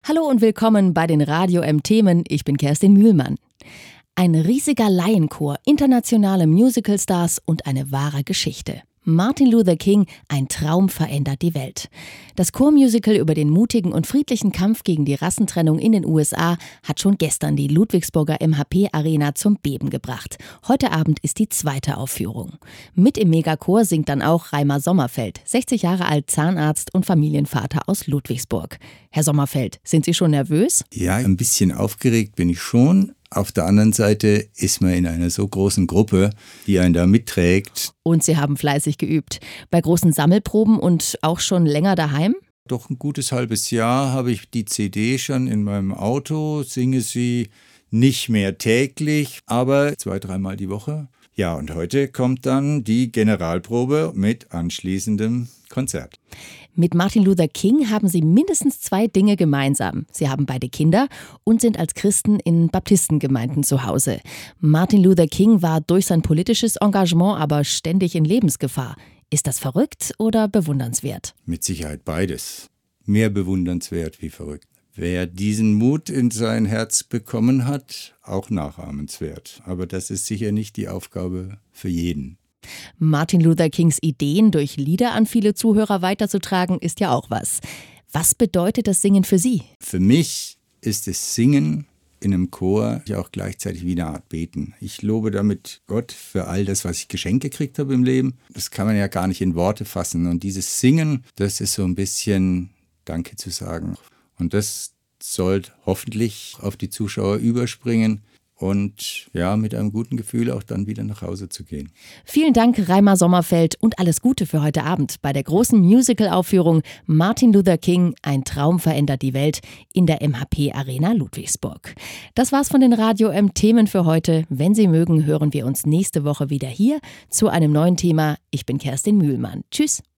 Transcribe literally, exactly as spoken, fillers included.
Hallo und willkommen bei den Radio M-Themen. Ich bin Kerstin Mühlmann. Ein riesiger Laienchor, internationale Musicalstars und eine wahre Geschichte. Martin Luther King, ein Traum verändert die Welt. Das Chormusical über den mutigen und friedlichen Kampf gegen die Rassentrennung in den U S A hat schon gestern die Ludwigsburger M H P-Arena zum Beben gebracht. Heute Abend ist die zweite Aufführung. Mit im Megachor singt dann auch Reimer Sommerfeld, sechzig Jahre alt, Zahnarzt und Familienvater aus Ludwigsburg. Herr Sommerfeld, sind Sie schon nervös? Ja, ein bisschen aufgeregt bin ich schon. Auf der anderen Seite ist man in einer so großen Gruppe, die einen da mitträgt. Und Sie haben fleißig geübt. Bei großen Sammelproben und auch schon länger daheim? Doch ein gutes halbes Jahr habe ich die C D schon in meinem Auto, singe sie nicht mehr täglich, aber zwei, dreimal die Woche. Ja, und heute kommt dann die Generalprobe mit anschließendem Konzert. Mit Martin Luther King haben sie mindestens zwei Dinge gemeinsam. Sie haben beide Kinder und sind als Christen in Baptistengemeinden zu Hause. Martin Luther King war durch sein politisches Engagement aber ständig in Lebensgefahr. Ist das verrückt oder bewundernswert? Mit Sicherheit beides. Mehr bewundernswert wie verrückt. Wer diesen Mut in sein Herz bekommen hat, auch nachahmenswert. Aber das ist sicher nicht die Aufgabe für jeden. Martin Luther Kings Ideen durch Lieder an viele Zuhörer weiterzutragen, ist ja auch was. Was bedeutet das Singen für Sie? Für mich ist das Singen in einem Chor ja auch gleichzeitig wie eine Art Beten. Ich lobe damit Gott für all das, was ich geschenkt gekriegt habe im Leben. Das kann man ja gar nicht in Worte fassen. Und dieses Singen, das ist so ein bisschen Danke zu sagen. Und das soll hoffentlich auf die Zuschauer überspringen. Und ja, mit einem guten Gefühl auch dann wieder nach Hause zu gehen. Vielen Dank, Reimer Sommerfeld, und alles Gute für heute Abend bei der großen Musical-Aufführung Martin Luther King, ein Traum verändert die Welt in der M H P-Arena Ludwigsburg. Das war's von den Radio M-Themen für heute. Wenn Sie mögen, hören wir uns nächste Woche wieder hier zu einem neuen Thema. Ich bin Kerstin Mühlmann. Tschüss.